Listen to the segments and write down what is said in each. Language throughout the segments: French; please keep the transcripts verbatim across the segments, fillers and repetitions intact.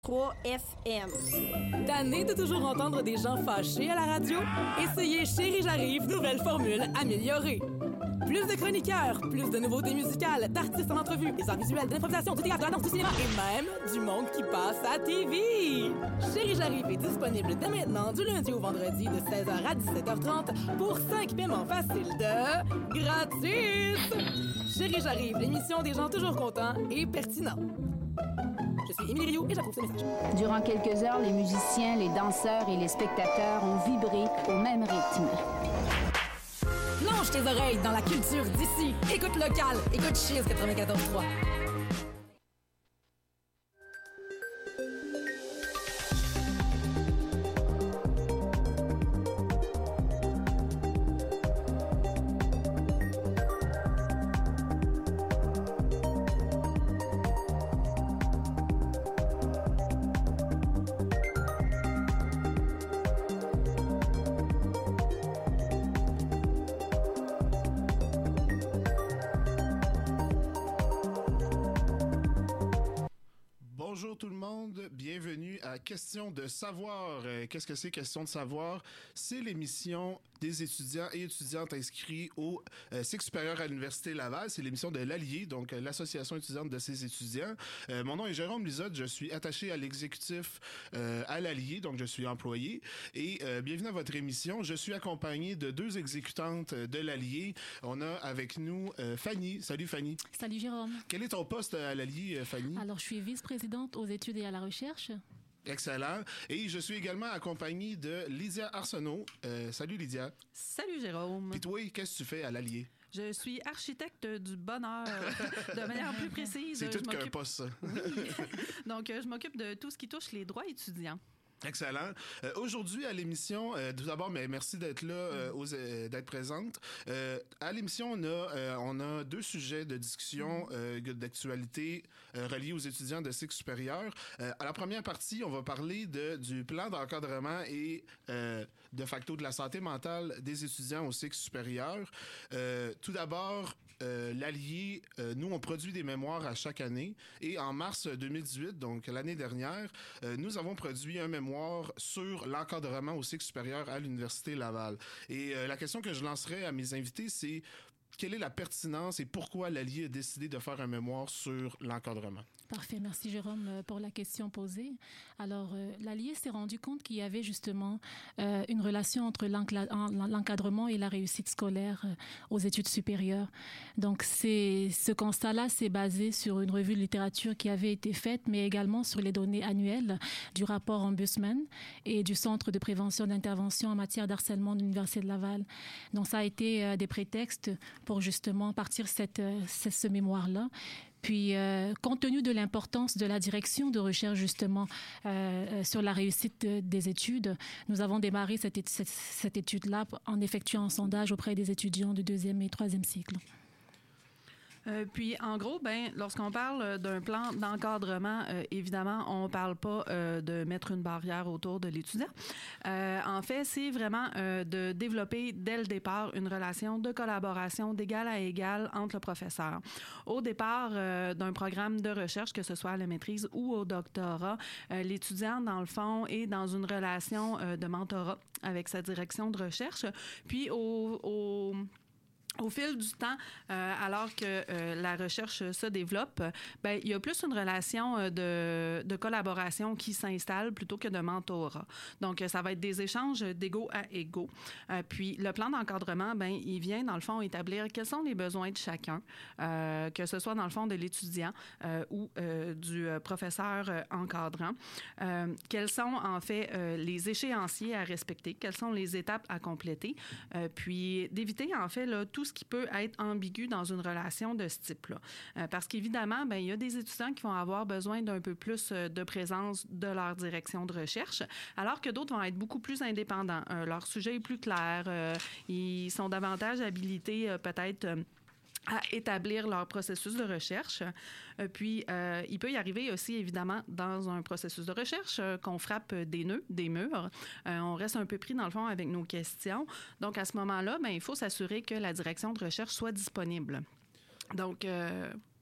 trois F M. Tanné de toujours entendre des gens fâchés à la radio? Essayez Chérie J'arrive, nouvelle formule améliorée. Plus de chroniqueurs, plus de nouveautés musicales, d'artistes en entrevue, des arts visuels, de l'improvisation, du théâtre, de la danse, du cinéma et même du monde qui passe à T V. Chérie J'arrive est disponible dès maintenant du lundi au vendredi de seize heures à dix-sept heures trente pour cinq paiements faciles de gratis. Chérie J'arrive, l'émission des gens toujours contents et pertinents. Je suis Émilie Rioux et j'approuve ce message. Durant quelques heures, les musiciens, les danseurs et les spectateurs ont vibré au même rythme. Plonge tes oreilles dans la culture d'ici. Écoute local, écoute Chiz quatre-vingt-quatorze trois. Bonjour tout le monde, bienvenue à Question de savoir. Euh, qu'est-ce que c'est Question de savoir? C'est l'émission des étudiants et étudiantes inscrits au euh, cycle supérieur à l'Université Laval. C'est l'émission de l'Allier, donc euh, l'association étudiante de ces étudiants. Euh, mon nom est Jérôme Lizotte, je suis attaché à l'exécutif euh, à l'Allier, donc je suis employé. Et euh, bienvenue à votre émission. Je suis accompagné de deux exécutantes de l'Allier. On a avec nous euh, Fanny. Salut Fanny. Salut Jérôme. Quel est ton poste à l'Allier, euh, Fanny? Alors, je suis vice-présidente aux études et à la recherche. Excellent. Et je suis également accompagné de Lydia Arsenault. Euh, salut Lydia. Salut Jérôme. Puis toi, qu'est-ce que tu fais à l'Allier? Je suis architecte du bonheur. De manière plus précise. C'est tout je qu'un poste, ça. Oui. Donc, je m'occupe de tout ce qui touche les droits étudiants. Excellent. Euh, aujourd'hui à l'émission, euh, tout d'abord, mais merci d'être là, euh, aux, euh, d'être présente. Euh, à l'émission, on a, euh, on a deux sujets de discussion euh, d'actualité euh, reliés aux étudiants de cycle supérieur. Euh, à la première partie, on va parler de, du plan d'encadrement et euh, de facto de la santé mentale des étudiants au cycle supérieur. Euh, tout d'abord, euh, l'Allier, euh, nous, on produit des mémoires à chaque année et en mars deux mille dix-huit, donc l'année dernière, euh, nous avons produit un mémoire sur l'encadrement au cycle supérieur à l'Université Laval. Et euh, la question que je lancerai à mes invités, c'est quelle est la pertinence et pourquoi l'Allier a décidé de faire un mémoire sur l'encadrement? Parfait. Merci, Jérôme, pour la question posée. Alors, euh, l'Allier s'est rendu compte qu'il y avait justement euh, une relation entre l'encadrement et la réussite scolaire euh, aux études supérieures. Donc, c'est, ce constat-là s'est basé sur une revue de littérature qui avait été faite, mais également sur les données annuelles du rapport Ombudsman et du Centre de prévention d'intervention en matière d'harcèlement de l'Université de Laval. Donc, ça a été euh, des prétextes pour justement partir cette, euh, ce mémoire-là. Puis, euh, compte tenu de l'importance de la direction de recherche, justement, euh, sur la réussite de, des études, nous avons démarré cette, cette, cette étude-là en effectuant un sondage auprès des étudiants du deuxième et troisième cycle. Euh, puis, en gros, ben, lorsqu'on parle d'un plan d'encadrement, euh, évidemment, on parle pas euh, de mettre une barrière autour de l'étudiant. Euh, en fait, c'est vraiment euh, de développer dès le départ une relation de collaboration d'égal à égal entre le professeur. Au départ euh, d'un programme de recherche, que ce soit à la maîtrise ou au doctorat, euh, l'étudiant, dans le fond, est dans une relation euh, de mentorat avec sa direction de recherche. Puis, au... au Au fil du temps, euh, alors que euh, la recherche se développe, ben, il y a plus une relation euh, de, de collaboration qui s'installe plutôt que de mentorat. Donc, ça va être des échanges d'égaux à égaux. Euh, puis, le plan d'encadrement, ben, il vient, dans le fond, établir quels sont les besoins de chacun, euh, que ce soit, dans le fond, de l'étudiant euh, ou euh, du professeur euh, encadrant. Euh, quels sont, en fait, euh, les échéanciers à respecter, quelles sont les étapes à compléter, euh, puis d'éviter, en fait, là, tout ce qui peut être ambigu dans une relation de ce type-là. Euh, parce qu'évidemment, ben, il y a des étudiants qui vont avoir besoin d'un peu plus de présence de leur direction de recherche, alors que d'autres vont être beaucoup plus indépendants. Euh, leur sujet est plus clair, euh, ils sont davantage habilités euh, peut-être... Euh, à établir leur processus de recherche. Euh, puis, euh, il peut y arriver aussi, évidemment, dans un processus de recherche, euh, qu'on frappe des nœuds, des murs. Euh, on reste un peu pris, dans le fond, avec nos questions. Donc, à ce moment-là, ben, il faut s'assurer que la direction de recherche soit disponible. Donc... Euh,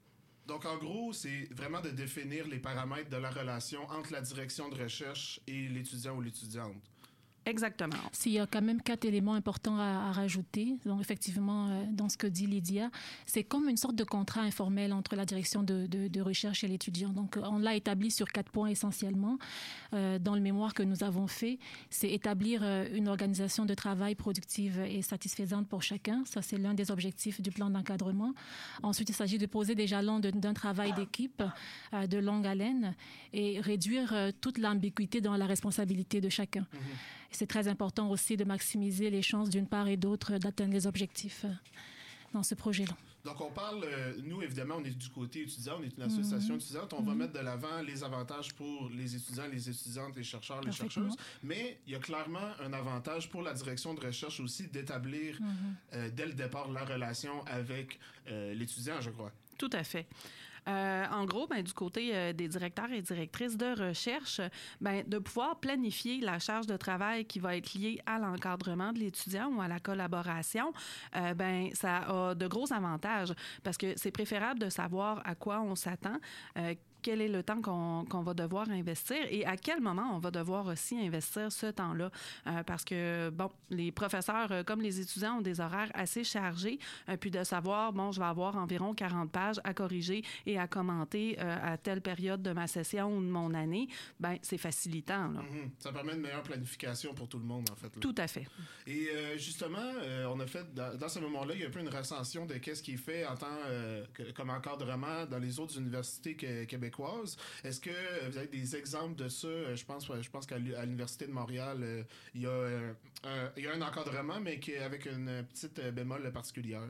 Donc, en gros, c'est vraiment de définir les paramètres de la relation entre la direction de recherche et l'étudiant ou l'étudiante. Exactement. S'il y a quand même quatre éléments importants à, à rajouter, donc effectivement, euh, dans ce que dit Lydia, c'est comme une sorte de contrat informel entre la direction de, de, de recherche et l'étudiant. Donc, on l'a établi sur quatre points essentiellement. Euh, dans le mémoire que nous avons fait, c'est établir euh, une organisation de travail productive et satisfaisante pour chacun. Ça, c'est l'un des objectifs du plan d'encadrement. Ensuite, il s'agit de poser des jalons de, d'un travail d'équipe euh, de longue haleine et réduire euh, toute l'ambiguïté dans la responsabilité de chacun. Mm-hmm. C'est très important aussi de maximiser les chances d'une part et d'autre d'atteindre les objectifs dans ce projet-là. Donc, on parle, euh, nous, évidemment, on est du côté étudiant, on est une association mm-hmm. étudiante, on mm-hmm. va mettre de l'avant les avantages pour les étudiants, les étudiantes, les chercheurs, les chercheuses, mais il y a clairement un avantage pour la direction de recherche aussi d'établir mm-hmm. euh, dès le départ la relation avec euh, l'étudiant, je crois. Tout à fait. Euh, en gros, ben, du côté euh, des directeurs et directrices de recherche, ben, de pouvoir planifier la charge de travail qui va être liée à l'encadrement de l'étudiant ou à la collaboration, euh, ben, ça a de gros avantages parce que c'est préférable de savoir à quoi on s'attend, euh, quel est le temps qu'on, qu'on va devoir investir et à quel moment on va devoir aussi investir ce temps-là. Euh, parce que, bon, les professeurs euh, comme les étudiants ont des horaires assez chargés, euh, puis de savoir, bon, je vais avoir environ quarante pages à corriger et à commenter euh, à telle période de ma session ou de mon année, ben c'est facilitant. Là. Mm-hmm. Ça permet une meilleure planification pour tout le monde, en fait. Là. Tout à fait. Et euh, justement, euh, on a fait, dans, dans ce moment-là, il y a un peu une recension de qu'est-ce qui est fait en tant euh, que, comme encadrement dans les autres universités que, québécoises. Est-ce que vous avez des exemples de ça? Je pense, je pense qu'à l'Université de Montréal, il y a, un, il y a un encadrement, mais qui est avec une petite bémol particulière.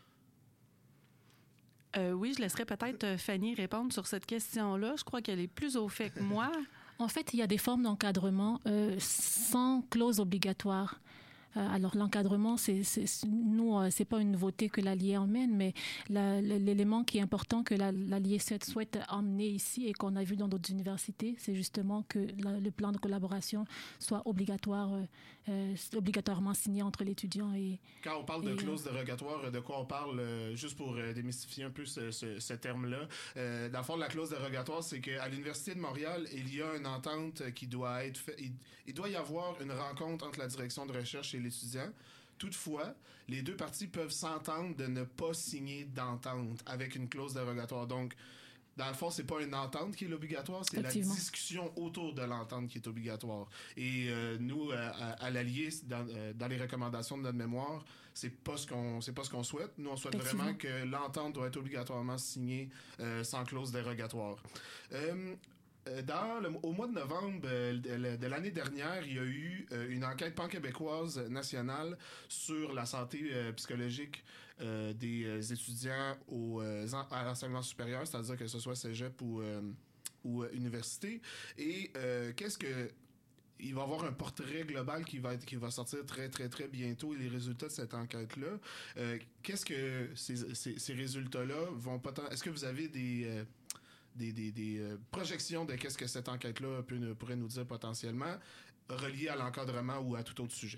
Euh, oui, je laisserai peut-être Fanny répondre sur cette question-là. Je crois qu'elle est plus au fait que moi. En fait, il y a des formes d'encadrement euh, sans clause obligatoire. Alors, l'encadrement, c'est, c'est, nous, c'est pas une nouveauté que l'A L I E emmène, mais la, l'élément qui est important que la, l'A L I E souhaite emmener ici et qu'on a vu dans d'autres universités, c'est justement que la, le plan de collaboration soit obligatoire, euh, obligatoirement signé entre l'étudiant et... Quand on parle et, de clause dérogatoire, de quoi on parle, euh, juste pour euh, démystifier un peu ce, ce, ce terme-là, euh, dans le fond, la clause dérogatoire, c'est qu'à l'Université de Montréal, il y a une entente qui doit être faite. Il, il doit y avoir une rencontre entre la direction de recherche et l'étudiant. Toutefois, les deux parties peuvent s'entendre de ne pas signer d'entente avec une clause dérogatoire. Donc, dans le fond, c'est pas une entente qui est obligatoire, c'est la discussion autour de l'entente qui est obligatoire. Et euh, nous, à, à l'A L I E, dans, euh, dans les recommandations de notre mémoire, c'est pas ce qu'on, c'est pas ce qu'on souhaite. Nous, on souhaite vraiment que l'entente doit être obligatoirement signée euh, sans clause dérogatoire. Euh, Dans le, au mois de novembre de, de l'année dernière, il y a eu euh, une enquête pan-québécoise nationale sur la santé euh, psychologique euh, des euh, étudiants au, euh, à l'enseignement supérieur, c'est-à-dire que ce soit cégep ou, euh, ou euh, université. Et euh, qu'est-ce que... Il va y avoir un portrait global qui va, être, qui va sortir très, très, très bientôt, les résultats de cette enquête-là. Euh, qu'est-ce que ces, ces, ces résultats-là vont... Poten- Est-ce que vous avez des... Euh, des, des, des euh, projections de qu'est-ce que cette enquête-là peut, pourrait nous dire potentiellement, relié à l'encadrement ou à tout autre sujet?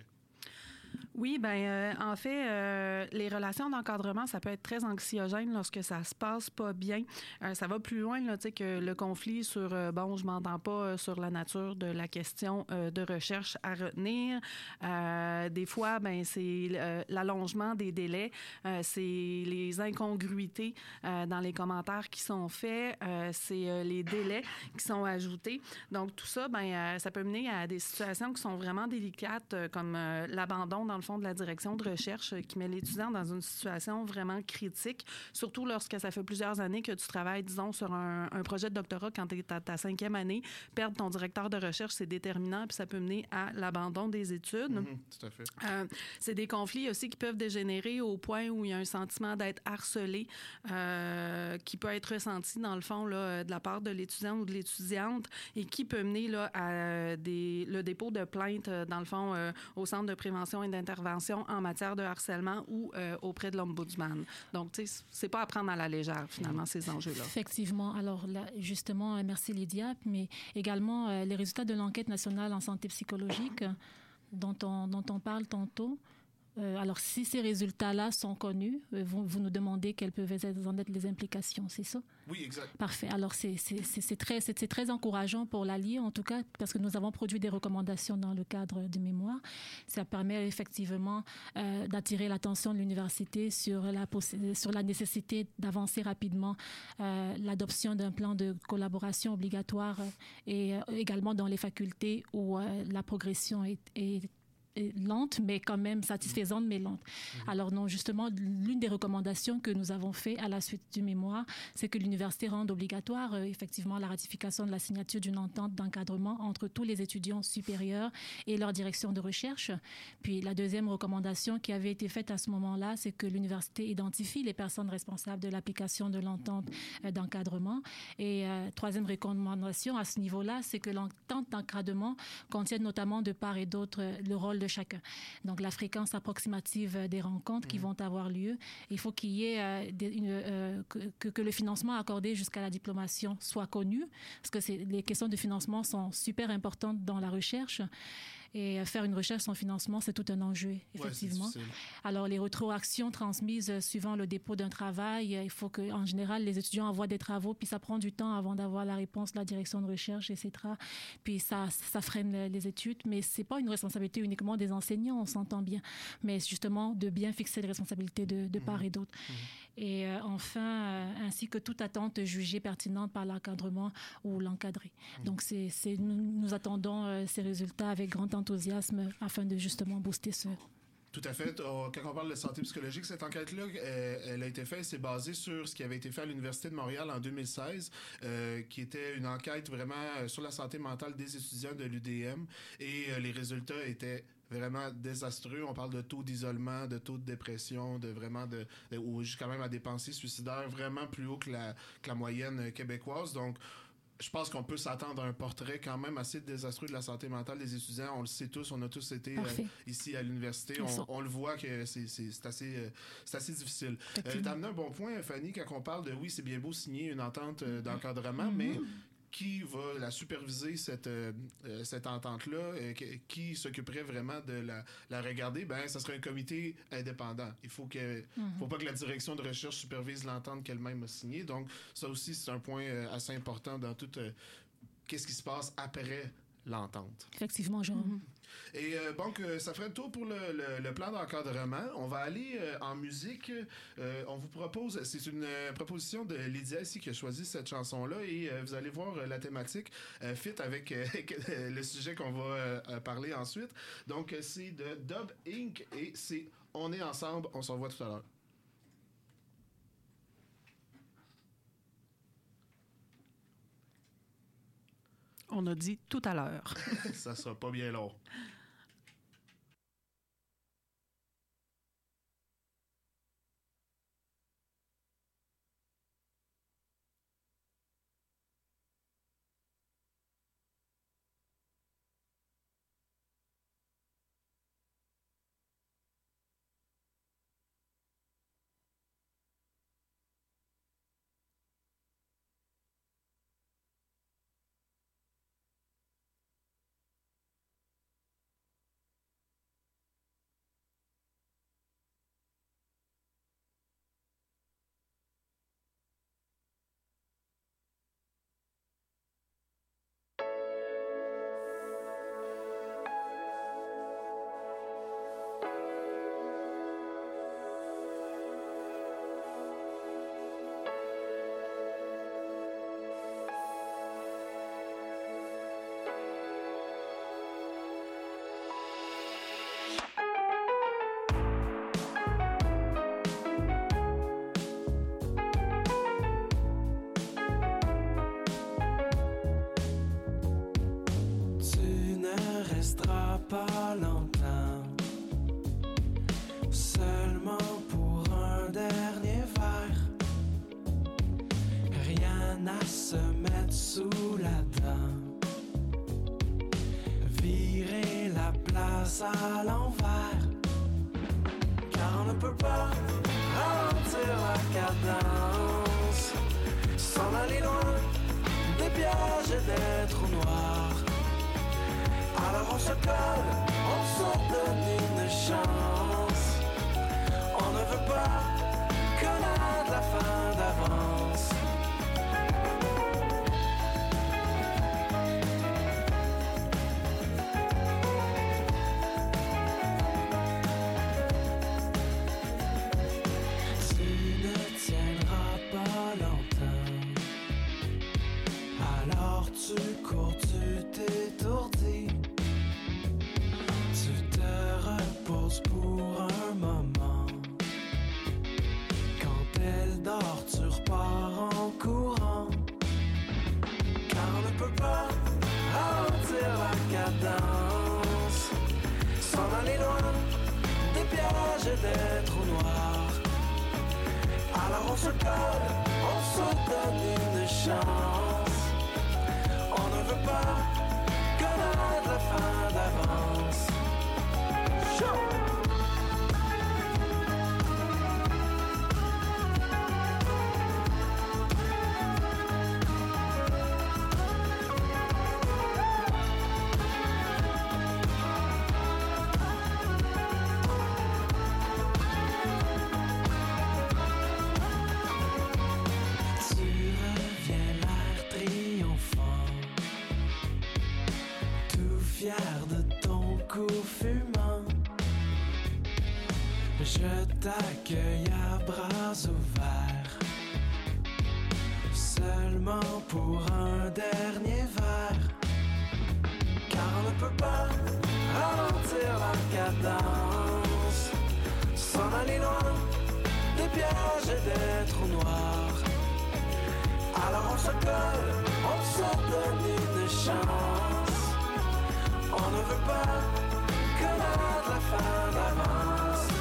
Oui, ben euh, en fait, euh, les relations d'encadrement, ça peut être très anxiogène lorsque ça se passe pas bien. Euh, ça va plus loin là, tu sais, que le conflit sur euh, bon, je m'entends pas euh, sur la nature de la question euh, de recherche à retenir. Euh, des fois, ben c'est euh, l'allongement des délais, euh, c'est les incongruités euh, dans les commentaires qui sont faits, euh, c'est euh, les délais qui sont ajoutés. Donc tout ça, ben euh, ça peut mener à des situations qui sont vraiment délicates, euh, comme euh, l'abandon dans le fond de la direction de recherche euh, qui met l'étudiant dans une situation vraiment critique, surtout lorsque ça fait plusieurs années que tu travailles, disons, sur un, un projet de doctorat quand tu es à ta cinquième année. Perdre ton directeur de recherche, c'est déterminant, puis ça peut mener à l'abandon des études. Mm-hmm, tout à fait. Euh, c'est des conflits aussi qui peuvent dégénérer au point où il y a un sentiment d'être harcelé euh, qui peut être ressenti, dans le fond, là, de la part de l'étudiant ou de l'étudiante et qui peut mener là, à des, le dépôt de plainte, dans le fond, euh, au Centre de prévention et d'intervention en matière de harcèlement ou euh, auprès de l'Ombudsman. Donc, tu sais, c'est pas à prendre à la légère, finalement, mmh. ces enjeux-là. Effectivement. Alors, là, justement, merci Lydia, mais également euh, les résultats de l'enquête nationale en santé psychologique dont on, dont on parle tantôt. Euh, alors, si ces résultats-là sont connus, euh, vous, vous nous demandez quelles peuvent être, en être les implications, c'est ça? Oui, exact. Parfait. Alors, c'est, c'est, c'est, c'est, très, c'est, c'est très encourageant pour l'Allier, en tout cas, parce que nous avons produit des recommandations dans le cadre du mémoire. Ça permet effectivement euh, d'attirer l'attention de l'université sur la, sur la nécessité d'avancer rapidement euh, l'adoption d'un plan de collaboration obligatoire euh, et euh, également dans les facultés où euh, la progression est, est lente, mais quand même satisfaisante, mais lente. Mmh. Alors non, justement, l'une des recommandations que nous avons fait à la suite du mémoire, c'est que l'université rende obligatoire, euh, effectivement, la ratification de la signature d'une entente d'encadrement entre tous les étudiants supérieurs et leur direction de recherche. Puis la deuxième recommandation qui avait été faite à ce moment-là, c'est que l'université identifie les personnes responsables de l'application de l'entente euh, d'encadrement. Et euh, troisième recommandation à ce niveau-là, c'est que l'entente d'encadrement contienne notamment de part et d'autre euh, le rôle de chacun. Donc, la fréquence approximative des rencontres mmh. qui vont avoir lieu. Il faut qu'il y ait euh, des, une, euh, que, que le financement accordé jusqu'à la diplomation soit connu, parce que c'est, les questions de financement sont super importantes dans la recherche. Et faire une recherche sans financement, c'est tout un enjeu, effectivement. Ouais, alors, les rétroactions transmises suivant le dépôt d'un travail, il faut qu'en général, les étudiants envoient des travaux, puis ça prend du temps avant d'avoir la réponse de la direction de recherche, et cetera. Puis ça, ça freine les études, mais c'est pas une responsabilité uniquement des enseignants, on s'entend bien, mais justement de bien fixer les responsabilités de, de part mmh. et d'autre. Mmh. Et euh, enfin, euh, ainsi que toute attente jugée pertinente par l'encadrement ou l'encadré. Mmh. Donc, c'est, c'est, nous, nous attendons euh, ces résultats avec grand enthousiasme afin de justement booster ce... Tout à fait. Quand on parle de santé psychologique, cette enquête-là, elle a été faite, c'est basé sur ce qui avait été fait à l'Université de Montréal en deux mille seize, euh, qui était une enquête vraiment sur la santé mentale des étudiants de l'U D M. Et euh, les résultats étaient vraiment désastreux. On parle de taux d'isolement, de taux de dépression, de vraiment de, de ou jusqu'à même à des pensées suicidaires vraiment plus haut que la, que la moyenne québécoise. Donc, je pense qu'on peut s'attendre à un portrait quand même assez désastreux de la santé mentale des étudiants. On le sait tous, on a tous été euh, ici à l'université. On, on le voit que c'est, c'est, c'est, assez, euh, c'est assez difficile. Euh, t'as amené un bon point, Fanny, quand on parle de, oui, c'est bien beau signer une entente euh, d'encadrement, mm-hmm. mais qui va la superviser, cette, euh, cette entente-là? Euh, qui s'occuperait vraiment de la, la regarder? Ben, ça serait un comité indépendant. Il faut que, mm-hmm. faut pas que la direction de recherche supervise l'entente qu'elle-même a signée. Donc, ça aussi, c'est un point euh, assez important dans tout... Euh, qu'est-ce qui se passe après l'entente? Effectivement, Jean. Mm-hmm. Et euh, donc, euh, ça ferait le tour pour le, le, le plan d'encadrement. On va aller euh, en musique. Euh, on vous propose, c'est une euh, proposition de Lydia ici qui a choisi cette chanson-là et euh, vous allez voir euh, la thématique euh, fit avec euh, le sujet qu'on va euh, parler ensuite. Donc, c'est de Dub Incorporated et c'est On est ensemble. On se revoit tout à l'heure. On a dit tout à l'heure. Ça sera pas bien long. Pas longtemps, seulement pour un dernier verre. Rien à se mettre sous la dent. Virer la place à l'envers, car on ne peut pas ralentir la cadence. S'en aller loin des pièges et des trous noirs. Alors on se colle, on se donne une chance. veut pas connaître la fin d'avance. Des trous noirs. Alors on se colle, on se donne une chance. On ne veut pas connaître la fin d'avance. Chou! Je t'accueille à bras ouverts, seulement pour un dernier verre, car on ne peut pas ralentir la cadence, s'en aller loin des pièges et des trous noirs. Alors on se colle, on se donne une chance, on ne veut pas connaître la fin d'avance.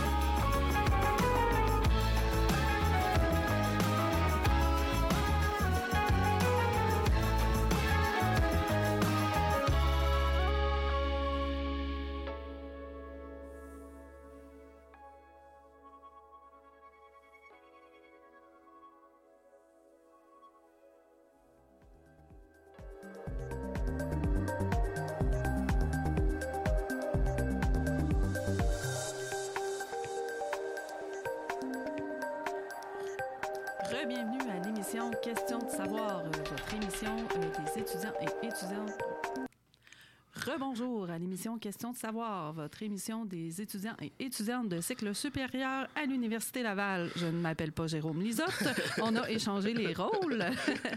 Bienvenue à l'émission Question de savoir, euh, votre émission euh, des étudiants et étudiantes. Rebonjour à l'émission Question de savoir, votre émission des étudiants et étudiantes de cycle supérieur à l'Université Laval. Je ne m'appelle pas Jérôme Lisotte. On a échangé les rôles.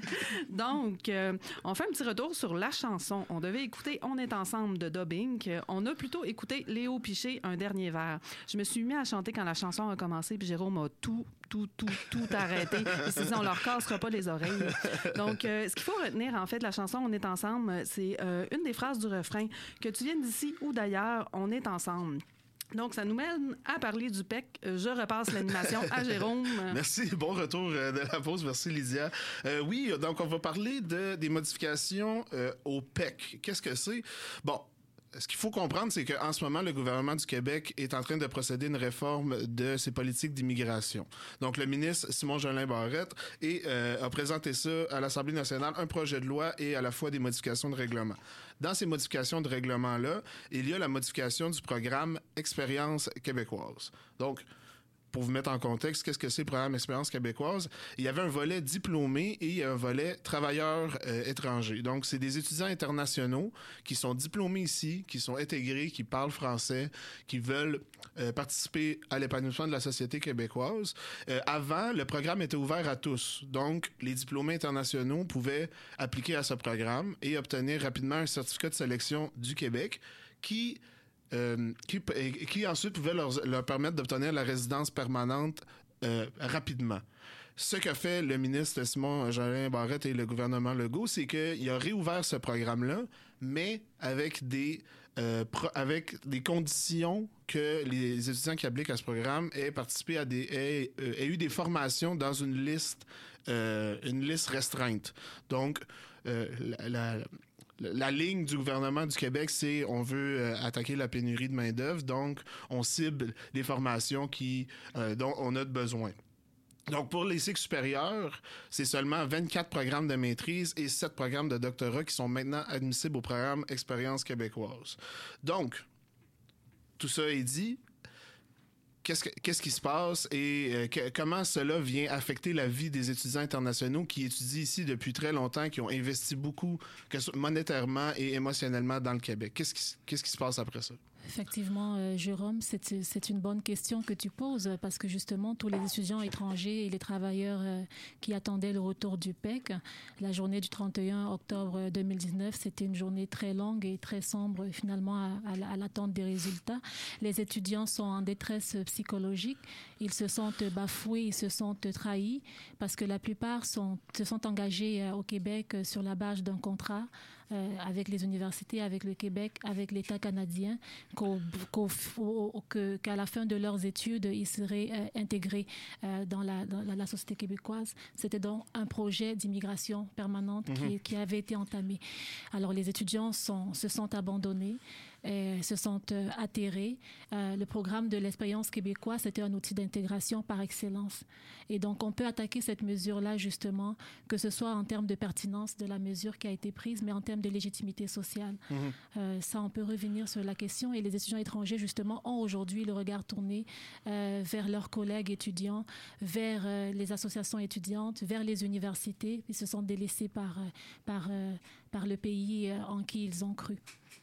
Donc, euh, on fait un petit retour sur la chanson. On devait écouter On est ensemble de Dubbing. On a plutôt écouté Léo Piché, Un dernier verre. Je me suis mis à chanter quand la chanson a commencé, puis Jérôme a tout tout, tout, tout arrêté. Il s'est dit, on leur cassera pas les oreilles. Donc, euh, ce qu'il faut retenir, en fait, de la chanson On est ensemble, c'est euh, une des phrases du refrain. Que tu viennes d'ici ou d'ailleurs, on est ensemble. Donc, ça nous mène à parler du P E C. Je repasse l'animation à Jérôme. Merci. Bon retour de la pause. Merci, Lydia. Euh, oui, donc on va parler de, des modifications euh, au P E C. Qu'est-ce que c'est? Bon, ce qu'il faut comprendre, c'est qu'en ce moment, le gouvernement du Québec est en train de procéder à une réforme de ses politiques d'immigration. Donc, le ministre Simon-Jolin Barrette et, euh, a présenté ça à l'Assemblée nationale, un projet de loi et à la fois des modifications de règlement. Dans ces modifications de règlement-là, il y a la modification du programme Expérience québécoise. Donc, pour vous mettre en contexte, qu'est-ce que c'est le programme Expérience québécoise? Il y avait un volet diplômé et il y a un volet travailleurs euh, étrangers. Donc, c'est des étudiants internationaux qui sont diplômés ici, qui sont intégrés, qui parlent français, qui veulent euh, participer à l'épanouissement de la société québécoise. Euh, avant, le programme était ouvert à tous. Donc, les diplômés internationaux pouvaient appliquer à ce programme et obtenir rapidement un certificat de sélection du Québec qui... Euh, qui, qui ensuite pouvait leur, leur permettre d'obtenir la résidence permanente euh, rapidement. Ce qu'a fait le ministre Simon-Jolin Barrette et le gouvernement Legault, c'est qu'il a réouvert ce programme-là, mais avec des, euh, pro, avec des conditions que les étudiants qui appliquent à ce programme aient participé à des, aient, euh, aient eu des formations dans une liste, euh, une liste restreinte. Donc, euh, la, la La ligne du gouvernement du Québec, c'est on veut euh, attaquer la pénurie de main-d'œuvre, donc on cible les formations qui, euh, dont on a besoin. Donc, pour les cycles supérieurs, c'est seulement vingt-quatre programmes de maîtrise et sept programmes de doctorat qui sont maintenant admissibles au programme Expérience québécoise. Donc, tout ça est dit. qu'est-ce, que, qu'est-ce qui se passe et euh, que, comment cela vient affecter la vie des étudiants internationaux qui étudient ici depuis très longtemps, qui ont investi beaucoup que ce, monétairement et émotionnellement dans le Québec? Qu'est-ce qui, qu'est-ce qui se passe après ça? Effectivement, euh, Jérôme, c'est, c'est une bonne question que tu poses parce que justement, tous les étudiants étrangers et les travailleurs euh, qui attendaient le retour du P E C, la journée du trente et un octobre deux mille dix-neuf, c'était une journée très longue et très sombre finalement à, à, à l'attente des résultats. Les étudiants sont en détresse psychologique, ils se sentent bafoués, ils se sentent trahis parce que la plupart sont, se sont engagés euh, au Québec euh, sur la base d'un contrat Euh, avec les universités, avec le Québec, avec l'État canadien, qu'au, qu'au, au, que, qu'à la fin de leurs études, ils seraient euh, intégrés euh, dans, la, dans la, la société québécoise. C'était donc un projet d'immigration permanente mm-hmm. qui, qui avait été entamé. Alors, les étudiants sont, se sont abandonnés, euh, se sont euh, atterrés. Euh, le programme de l'expérience québécoise, c'était un outil d'intégration par excellence. Et donc, on peut attaquer cette mesure-là, justement, que ce soit en termes de pertinence de la mesure qui a été prise, mais en termes de légitimité sociale. Mmh. Euh, ça, on peut revenir sur la question. Et les étudiants étrangers, justement, ont aujourd'hui le regard tourné euh, vers leurs collègues étudiants, vers euh, les associations étudiantes, vers les universités. Ils se sont délaissés par, par, euh, par le pays en qui ils ont cru.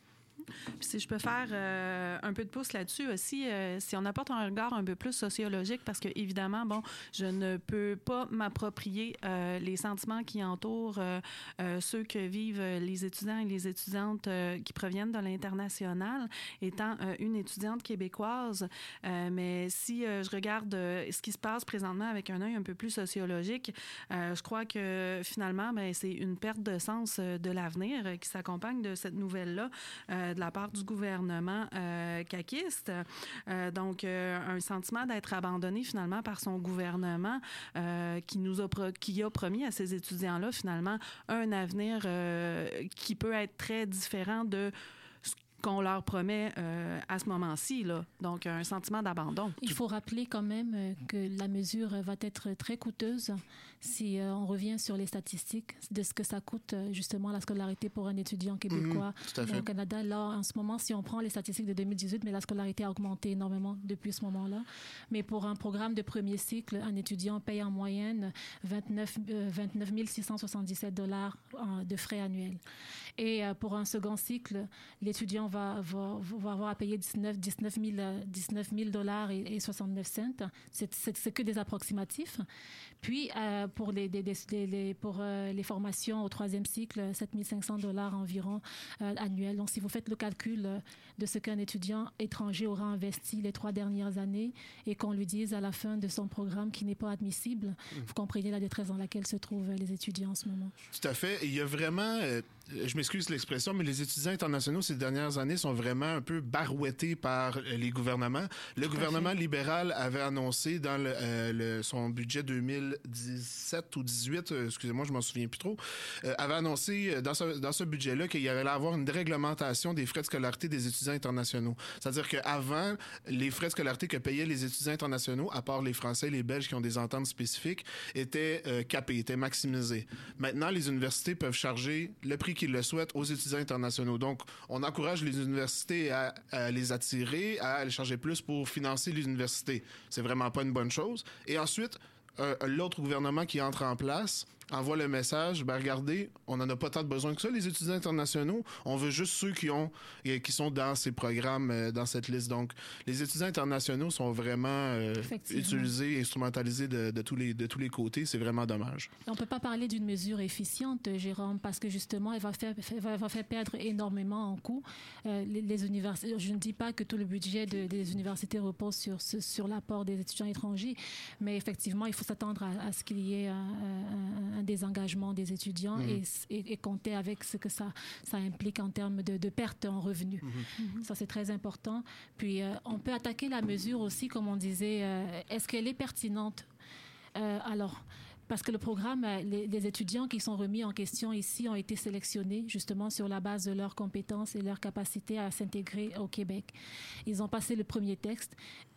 Puis si je peux faire euh, un peu de pouce là-dessus aussi, euh, si on apporte un regard un peu plus sociologique, parce que évidemment, bon, je ne peux pas m'approprier euh, les sentiments qui entourent euh, euh, ceux que vivent les étudiants et les étudiantes euh, qui proviennent de l'international, étant euh, une étudiante québécoise. Euh, mais si euh, je regarde euh, ce qui se passe présentement avec un œil un peu plus sociologique, euh, je crois que finalement, ben, c'est une perte de sens euh, de l'avenir euh, qui s'accompagne de cette nouvelle-là. Euh, de la part du gouvernement euh, caquiste. Euh, donc, euh, un sentiment d'être abandonné finalement par son gouvernement euh, qui nous a, pro- qui a promis à ces étudiants-là finalement un avenir euh, qui peut être très différent de ce qu'on leur promet euh, à ce moment-ci, là. Donc, un sentiment d'abandon. Il faut rappeler quand même que la mesure va être très coûteuse si euh, on revient sur les statistiques de ce que ça coûte justement la scolarité pour un étudiant québécois mmh, au Canada. Là, en ce moment, si on prend les statistiques de deux mille dix-huit, mais la scolarité a augmenté énormément depuis ce moment-là. Mais pour un programme de premier cycle, un étudiant paye en moyenne vingt-neuf mille six cent soixante-dix-sept dollars de frais annuels. Et euh, pour un second cycle, l'étudiant va, va, va avoir à payer dix-neuf mille dollars et, et soixante-neuf cents. C'est, c'est, c'est que des approximatifs. Puis, euh, pour, les, les, les, les, pour euh, les formations au troisième cycle, sept mille cinq cents dollars environ euh, annuels. Donc, si vous faites le calcul euh, de ce qu'un étudiant étranger aura investi les trois dernières années et qu'on lui dise à la fin de son programme qu'il n'est pas admissible, mmh. vous comprenez la détresse dans laquelle se trouvent les étudiants en ce moment. Tout à fait. Et il y a vraiment... Euh, je m'excuse l'expression, mais les étudiants internationaux ces dernières années sont vraiment un peu barouettés par les gouvernements. Le Tout gouvernement libéral avait annoncé dans le, euh, le, son budget deux mille dix-sept ou dix-huit, euh, excusez-moi, je m'en souviens plus trop, euh, avait annoncé dans ce, dans ce budget-là qu'il y allait avoir une déréglementation des frais de scolarité des étudiants internationaux. C'est-à-dire qu'avant, les frais de scolarité que payaient les étudiants internationaux, à part les Français et les Belges qui ont des ententes spécifiques, étaient euh, capés, étaient maximisés. Maintenant, les universités peuvent charger le prix qu'ils le souhaitent aux étudiants internationaux. Donc, on encourage les universités à, à les attirer, à les charger plus pour financer les universités. C'est vraiment pas une bonne chose. Et ensuite, euh, l'autre gouvernement qui entre en place envoie le message, ben regardez, on n'en a pas tant de besoin que ça, les étudiants internationaux. On veut juste ceux qui ont qui sont dans ces programmes, euh, dans cette liste. Donc, les étudiants internationaux sont vraiment euh, utilisés, instrumentalisés de, de, tous les, de tous les côtés. C'est vraiment dommage. On ne peut pas parler d'une mesure efficiente, Jérôme, parce que justement, elle va faire, elle va faire perdre énormément en coûts. Euh, les, les universités, je ne dis pas que tout le budget de, des universités repose sur, sur l'apport des étudiants étrangers, mais effectivement, il faut s'attendre à, à ce qu'il y ait un, un, un désengagement des étudiants mmh. et, et, et compter avec ce que ça, ça implique en termes de, de perte en revenus. Mmh. Mmh. Ça, c'est très important. Puis, euh, on peut attaquer la mesure aussi, comme on disait, euh, est-ce qu'elle est pertinente? Euh, alors... Parce que le programme, les, les étudiants qui sont remis en question ici ont été sélectionnés justement sur la base de leurs compétences et leur capacité à s'intégrer au Québec. Ils ont passé le premier texte.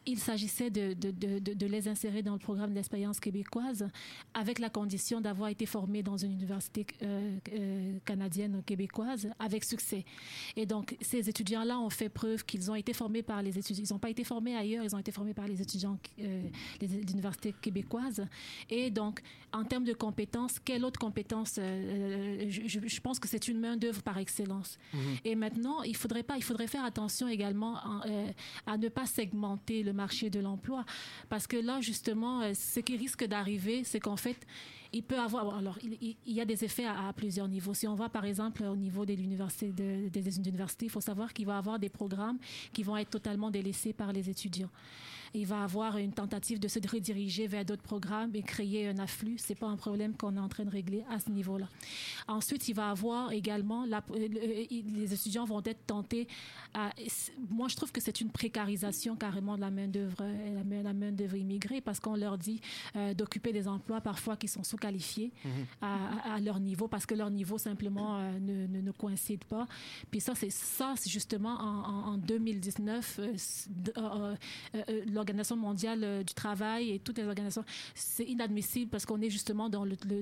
il s'agissait de, de, de, de les insérer dans le programme de l'expérience québécoise avec la condition d'avoir été formés dans une université euh, euh, canadienne québécoise avec succès. Et donc, ces étudiants-là ont fait preuve qu'ils ont été formés par les étudiants. Ils n'ont pas été formés ailleurs, ils ont été formés par les étudiants euh, des universités québécoises. Et donc, en termes de compétences, quelle autre compétence euh, je, je, je pense que c'est une main-d'œuvre par excellence. Mm-hmm. Et maintenant, il faudrait pas, il faudrait faire attention également à, euh, à ne pas segmenter le marché de l'emploi. Parce que là, justement, euh, ce qui risque d'arriver, c'est qu'en fait, il peut avoir, alors il, il y a des effets à, à plusieurs niveaux. Si on va par exemple au niveau de l'université, de, des, des universités, il faut savoir qu'il va y avoir des programmes qui vont être totalement délaissés par les étudiants. Il va y avoir une tentative de se rediriger vers d'autres programmes et créer un afflux. C'est pas un problème qu'on est en train de régler à ce niveau-là. Ensuite, il va y avoir également, la, les étudiants vont être tentés à, moi je trouve que c'est une précarisation carrément de la main-d'œuvre, la, la main-d'œuvre immigrée, parce qu'on leur dit euh, d'occuper des emplois parfois qui sont sous-qualifiés mm-hmm. à, à leur niveau, parce que leur niveau simplement euh, ne, ne, ne coïncide pas. Puis ça, c'est ça, c'est justement en, en, en deux mille dix-neuf, euh, euh, euh, l'Organisation mondiale du travail et toutes les organisations, c'est inadmissible parce qu'on est justement dans le, le,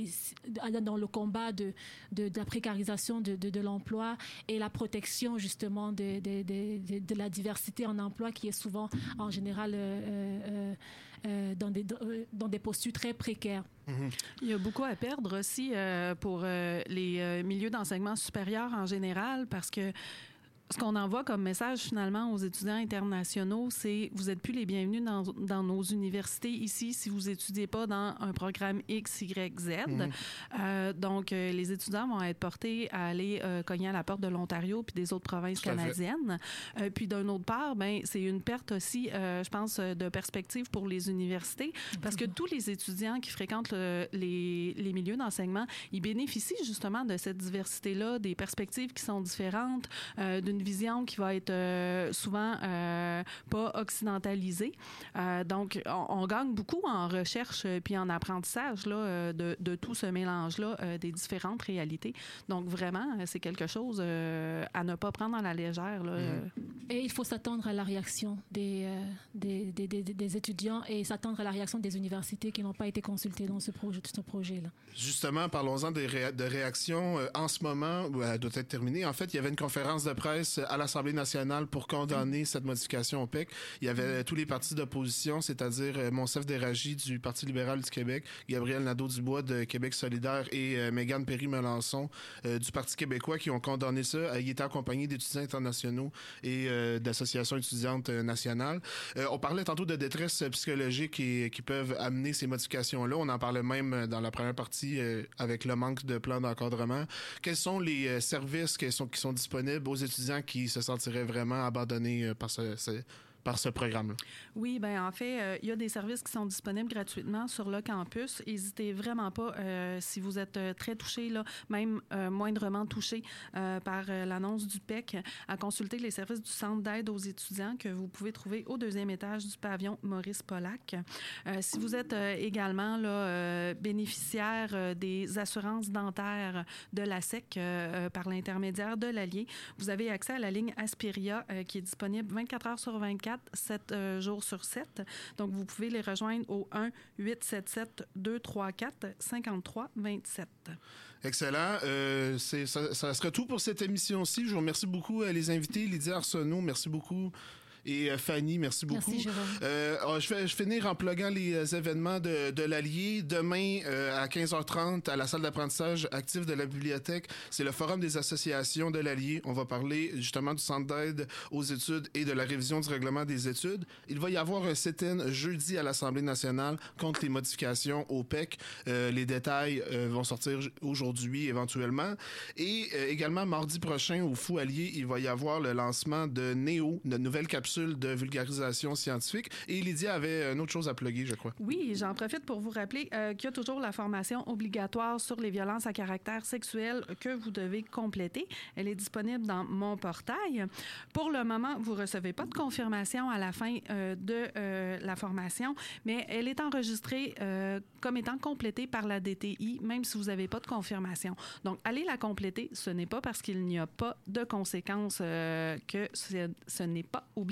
le, dans le combat de, de, de la précarisation de, de, de l'emploi et la protection justement de, de, de, de, de la diversité en emploi qui est souvent en général euh, euh, euh, dans, des, dans des postures très précaires. Mm-hmm. Il y a beaucoup à perdre aussi euh, pour euh, les euh, milieux d'enseignement supérieur en général parce que ce qu'on envoie comme message finalement aux étudiants internationaux, c'est vous n'êtes plus les bienvenus dans, dans nos universités ici si vous étudiez pas dans un programme X, Y, Z. Mmh. Euh, donc, euh, les étudiants vont être portés à aller euh, cogner à la porte de l'Ontario puis des autres provinces Tout canadiennes. Euh, puis d'un autre part, ben c'est une perte aussi, euh, je pense, de perspective pour les universités parce que tous les étudiants qui fréquentent le, les, les milieux d'enseignement, ils bénéficient justement de cette diversité-là, des perspectives qui sont différentes, euh, d'une vision qui va être euh, souvent euh, pas occidentalisée. Euh, donc, on, on gagne beaucoup en recherche puis en apprentissage là, de, de tout ce mélange-là euh, des différentes réalités. Donc, vraiment, c'est quelque chose euh, à ne pas prendre à la légère. Là. Mmh. Et il faut s'attendre à la réaction des, euh, des, des, des, des étudiants et s'attendre à la réaction des universités qui n'ont pas été consultées dans ce, projet, ce projet-là. Justement, parlons-en des ré- de réactions. Euh, en ce moment, elle doit être terminée. En fait, il y avait une conférence de presse à l'Assemblée nationale pour condamner mmh. cette modification au P E C. Il y avait mmh. tous les partis d'opposition, c'est-à-dire euh, Monsef Déragi du Parti libéral du Québec, Gabriel Nadeau-Dubois de Québec solidaire et euh, Mégane Perry-Melançon euh, du Parti québécois qui ont condamné ça. Il était accompagné d'étudiants internationaux et euh, d'associations étudiantes euh, nationales. Euh, on parlait tantôt de détresse psychologique et, qui peuvent amener ces modifications-là. On en parlait même dans la première partie euh, avec le manque de plans d'encadrement. Quels sont les euh, services qui sont, qui sont disponibles aux étudiants qui se sentiraient vraiment abandonnés par ce, ce, par ce programme-là? Oui, bien, en fait, euh, il y a des services qui sont disponibles gratuitement sur le campus. N'hésitez vraiment pas, euh, si vous êtes euh, très touché, là, même euh, moindrement touché euh, par euh, l'annonce du P E C, à consulter les services du Centre d'aide aux étudiants que vous pouvez trouver au deuxième étage du pavillon Maurice Polac. Euh, si vous êtes euh, également là, euh, bénéficiaire euh, des assurances dentaires de la S E C euh, par l'intermédiaire de l'Allier, vous avez accès à la ligne Aspiria euh, qui est disponible vingt-quatre heures sur vingt-quatre, sept euh, jours sur sept. Donc, vous pouvez les rejoindre au un huit sept sept deux trois quatre cinq trois deux sept. Excellent. Euh, c'est, ça, ça sera tout pour cette émission-ci. Je vous remercie beaucoup les invités. Lydia Arsenault, merci beaucoup. Et euh, Fanny, merci beaucoup. Merci, Jérôme. Euh, oh, je vais je finir en pluguant les euh, événements de, de l'Allier. Demain, euh, à quinze heures trente, à la salle d'apprentissage active de la bibliothèque, c'est le Forum des associations de l'Allier. On va parler justement du Centre d'aide aux études et de la révision du règlement des études. Il va y avoir un sit-in jeudi à l'Assemblée nationale contre les modifications au P E C. Euh, les détails euh, vont sortir aujourd'hui éventuellement. Et euh, également, mardi prochain, au Fou Allier, il va y avoir le lancement de Néo, notre nouvelle capsule de vulgarisation scientifique. Et Lydia avait une autre chose à plugger, je crois. Oui, j'en profite pour vous rappeler euh, qu'il y a toujours la formation obligatoire sur les violences à caractère sexuel que vous devez compléter. Elle est disponible dans mon portail. Pour le moment, vous ne recevez pas de confirmation à la fin euh, de euh, la formation, mais elle est enregistrée euh, comme étant complétée par la D T I, même si vous n'avez pas de confirmation. Donc, allez la compléter. Ce n'est pas parce qu'il n'y a pas de conséquences euh, que ce n'est pas obligatoire.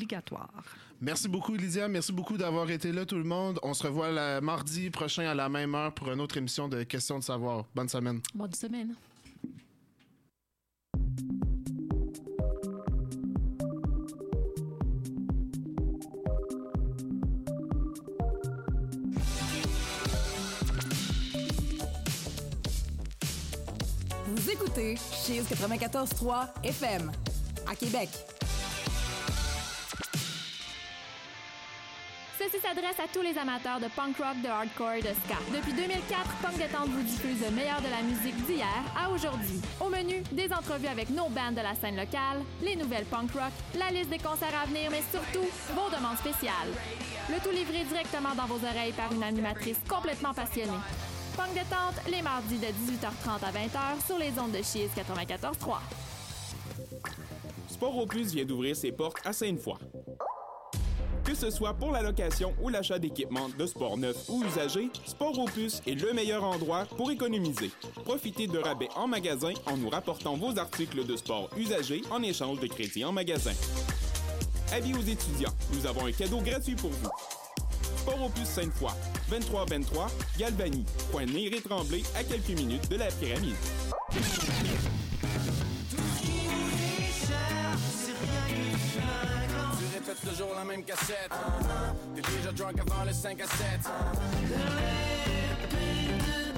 obligatoire. Merci beaucoup, Lydia. Merci beaucoup d'avoir été là, tout le monde. On se revoit le mardi prochain à la même heure pour une autre émission de Questions de savoir. Bonne semaine. Bonne semaine. Vous écoutez Cheese quatre-vingt-quatorze trois F M à Québec. Ceci s'adresse à tous les amateurs de punk rock, de hardcore et de ska. Depuis deux mille quatre, Punk Détente vous diffuse le meilleur de la musique d'hier à aujourd'hui. Au menu, des entrevues avec nos bands de la scène locale, les nouvelles punk rock, la liste des concerts à venir, mais surtout, vos demandes spéciales. Le tout livré directement dans vos oreilles par une animatrice complètement passionnée. Punk Détente, les mardis de dix-huit heures trente à vingt heures sur les ondes de Cheese quatre-vingt-quatorze trois. Sport au Plus vient d'ouvrir ses portes à Sainte-Foy. Que ce soit pour la location ou l'achat d'équipements de sport neufs ou usagés, Sport au Plus est le meilleur endroit pour économiser. Profitez de rabais en magasin en nous rapportant vos articles de sport usagés en échange de crédits en magasin. Avis aux étudiants, nous avons un cadeau gratuit pour vous. Sport au Plus Sainte-Foy, vingt-trois vingt-trois, Galvanie, coin Néré-Tremblay, à quelques minutes de la pyramide. Répète toujours la même cassette. Uh-huh. T'es déjà drunk avant le cinq à sept. Uh-huh.